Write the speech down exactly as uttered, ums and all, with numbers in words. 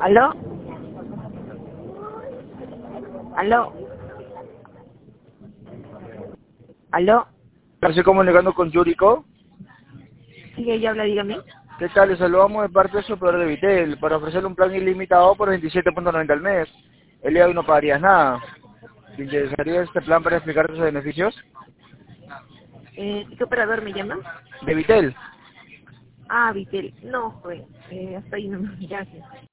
¿Aló? ¿Aló? ¿Aló? Estoy comunicando con Yuriko. Sí, ella habla, dígame. ¿Qué tal? Le saludamos de parte de su operador de Vitel para ofrecerle un plan ilimitado por veintisiete punto noventa al mes. El día de hoy no pagarías nada. ¿Te interesaría este plan para explicarte sus beneficios? Eh, ¿Qué operador me llama? De Vitel. Ah, Vitel. No, pues, eh, hasta ahí nomás, gracias.